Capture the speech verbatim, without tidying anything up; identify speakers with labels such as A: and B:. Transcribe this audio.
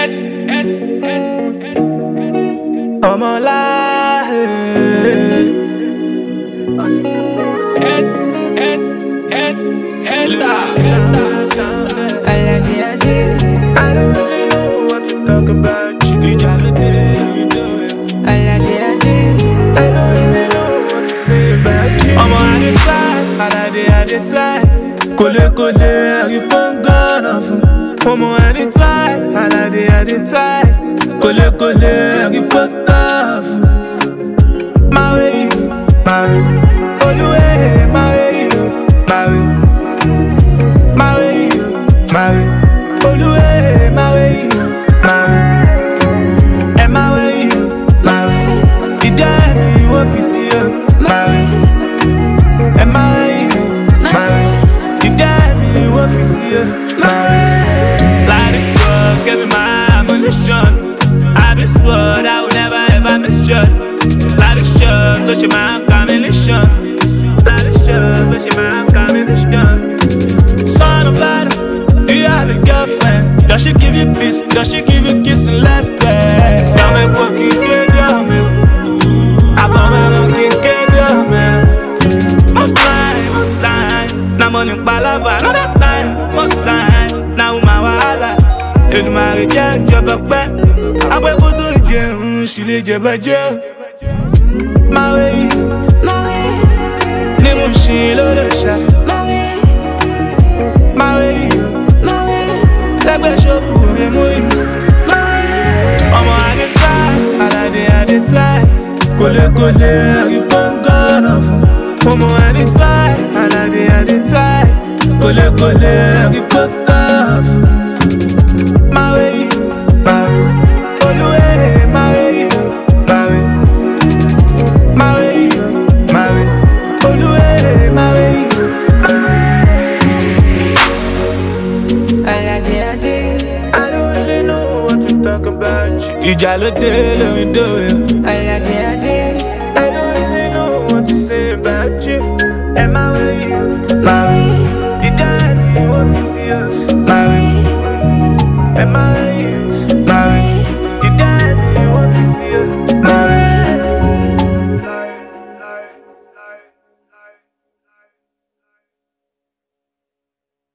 A: ọmọ láàyè. I don't really know what to talk about. You jolly day, you do it. I don't really know what to say about you. Ọmọ adé táì, aládé adé táì. Kólékólé ẹ̀rí pọ́ngànà fún. Ọmọ adé táì, aládé adé táì. Kólékólé ẹ̀rí pọ́ngànà fún. Máwé yìí, máwé. Olúwé, máwé yìí, máwé. Máwé yìí, máwé. Olúwé, máwé yìí, máwé. Ẹ máwé yìí, máwé. Ìdá mi wọ́n fi sí ọ, máwé. Ẹ máwé yìí, máwé. Ìdá mi wọ́n fi sí ọ, máwé. Like this world, give me my ammunition. I been swore I will never ever misjudge. Like this shirt, look at my combination. Like this shirt, look at my combination. Son of Adam, do you have a girlfriend? Does she give you peace? Does she give you kiss and last day? Now me walking good, yeah, me. I want me looking good, yeah, man. Most time, most time. Now money palava, no that time. Most time, now my wahala. If my reject job up back, I will go to jail. She lay jab a jail. My way, my way. Nemo she lo lo sha. My way, my way, my way. Like a shop for me, my way. I'm on the time, aládé adé táì. Kólékólé ẹ̀rí pọ́ngànà fún. I'm on the time, aládé adé táì. Kólékólé ẹ̀rí pọ́ngànà fún. My way, my way. Olúwé, my way, my way. My way, my way. Olúwé, my way. I don't really know what to talk about you. Ìjà ló dé lórí dòwe.